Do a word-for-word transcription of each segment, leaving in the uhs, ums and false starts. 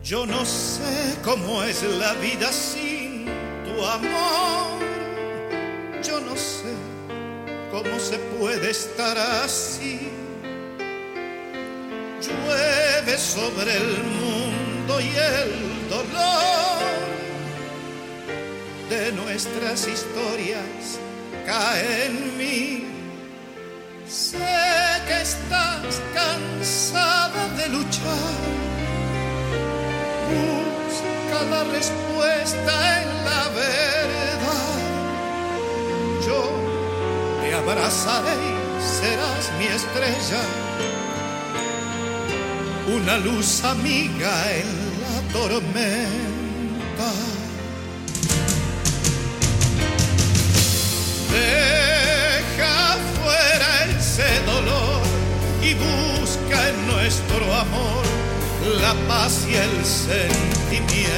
Yo no sé cómo es la vida sin tu amor. Yo no sé cómo se puede estar así. Llueve sobre el mundo y el dolor de nuestras historias cae en mí. Sé que estás cansada de luchar. Busca la respuesta en la verdad. Yo te abrazaré y serás mi estrella, una luz amiga en la tormenta. Deja fuera ese dolor y busca en nuestro amor la paz y el sentimiento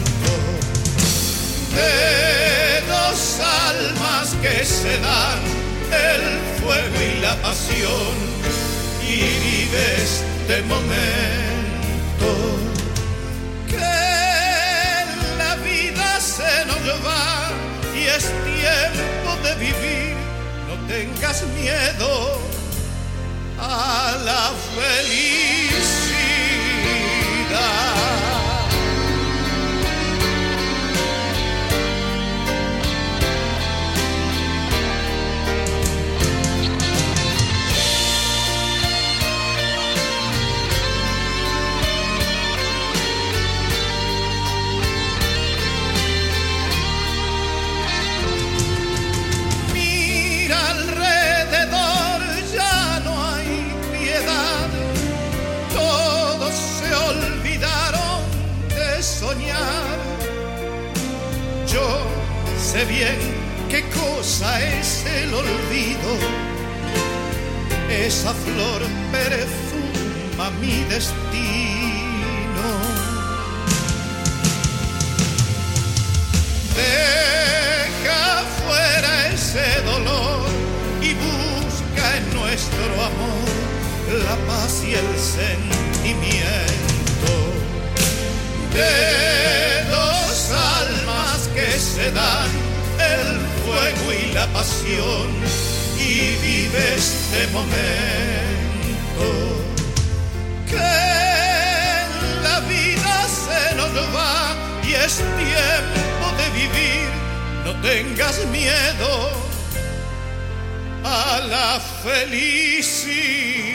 de dos almas que se dan el fuego y la pasión, y vive este momento. Que la vida se nos va y es tiempo de vivir. No tengas miedo a la felicidad. Mira alrededor, ya no hay piedad. Todos se olvidaron de soñar. Yo sé bien qué cosa es el olvido. Esa flor perfuma mi destino. Deja fuera ese dolor y busca en nuestro amor la paz y el sentimiento de dos almas que se dan el fuego y la pasión, y vive este momento. Que la vida se nos va y es tiempo de vivir. No tengas miedo a la felicidad.